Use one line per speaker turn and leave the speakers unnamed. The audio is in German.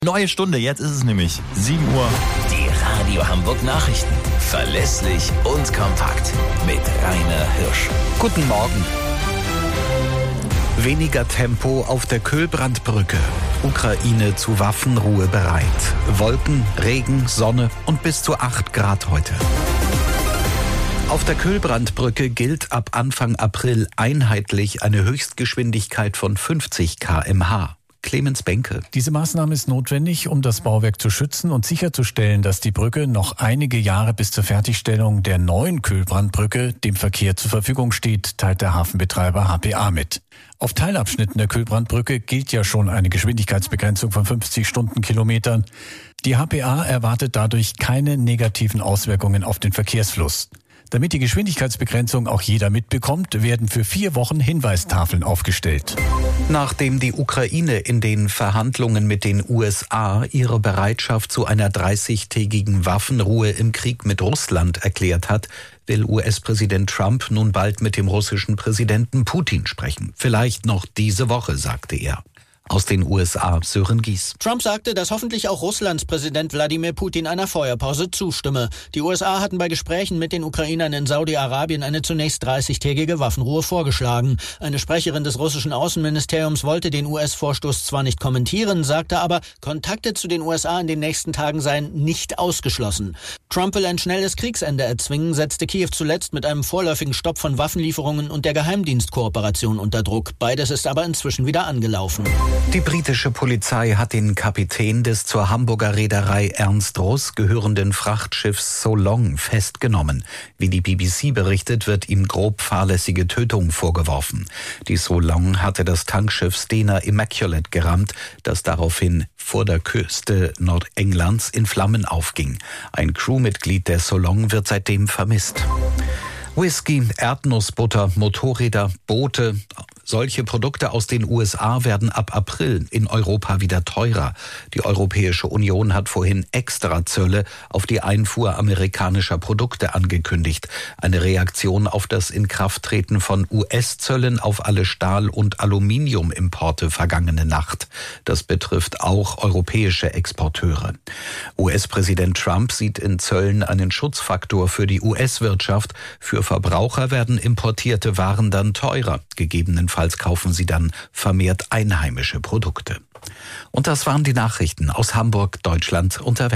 Neue Stunde, jetzt ist es nämlich 7 Uhr.
Die Radio Hamburg Nachrichten. Verlässlich und kompakt. Mit Rainer Hirsch.
Guten Morgen. Weniger Tempo auf der Köhlbrandbrücke. Ukraine zu Waffenruhe bereit. Wolken, Regen, Sonne und bis zu 8 Grad heute. Auf der Köhlbrandbrücke gilt ab Anfang April einheitlich eine Höchstgeschwindigkeit von 50 km/h. Clemens Benke.
Diese Maßnahme ist notwendig, um das Bauwerk zu schützen und sicherzustellen, dass die Brücke noch einige Jahre bis zur Fertigstellung der neuen Köhlbrandbrücke dem Verkehr zur Verfügung steht, teilt der Hafenbetreiber HPA mit. Auf Teilabschnitten der Köhlbrandbrücke gilt ja schon eine Geschwindigkeitsbegrenzung von 50 Stundenkilometern. Die HPA erwartet dadurch keine negativen Auswirkungen auf den Verkehrsfluss. Damit die Geschwindigkeitsbegrenzung auch jeder mitbekommt, werden für 4 Wochen Hinweistafeln aufgestellt.
Nachdem die Ukraine in den Verhandlungen mit den USA ihre Bereitschaft zu einer 30-tägigen Waffenruhe im Krieg mit Russland erklärt hat, will US-Präsident Trump nun bald mit dem russischen Präsidenten Putin sprechen. Vielleicht noch diese Woche, sagte er. Aus den USA, Sören Gies.
Trump sagte, dass hoffentlich auch Russlands Präsident Wladimir Putin einer Feuerpause zustimme. Die USA hatten bei Gesprächen mit den Ukrainern in Saudi-Arabien eine zunächst 30-tägige Waffenruhe vorgeschlagen. Eine Sprecherin des russischen Außenministeriums wollte den US-Vorstoß zwar nicht kommentieren, sagte aber, Kontakte zu den USA in den nächsten Tagen seien nicht ausgeschlossen. Trump will ein schnelles Kriegsende erzwingen, setzte Kiew zuletzt mit einem vorläufigen Stopp von Waffenlieferungen und der Geheimdienstkooperation unter Druck. Beides ist aber inzwischen wieder angelaufen.
Die britische Polizei hat den Kapitän des zur Hamburger Reederei Ernst Russ gehörenden Frachtschiffs So Long festgenommen. Wie die BBC berichtet, wird ihm grob fahrlässige Tötung vorgeworfen. Die So Long hatte das Tankschiff Stena Immaculate gerammt, das daraufhin vor der Küste Nordenglands in Flammen aufging. Ein Crewmitglied der So Long wird seitdem vermisst. Whisky, Erdnussbutter, Motorräder, Boote, solche Produkte aus den USA werden ab April in Europa wieder teurer. Die Europäische Union hat vorhin Extrazölle auf die Einfuhr amerikanischer Produkte angekündigt. Eine Reaktion auf das Inkrafttreten von US-Zöllen auf alle Stahl- und Aluminiumimporte vergangene Nacht. Das betrifft auch europäische Exporteure. US-Präsident Trump sieht in Zöllen einen Schutzfaktor für die US-Wirtschaft. Für Verbraucher werden importierte Waren dann teurer. Gegebenenfalls kaufen sie dann vermehrt einheimische Produkte. Und das waren die Nachrichten aus Hamburg, Deutschland und der Welt.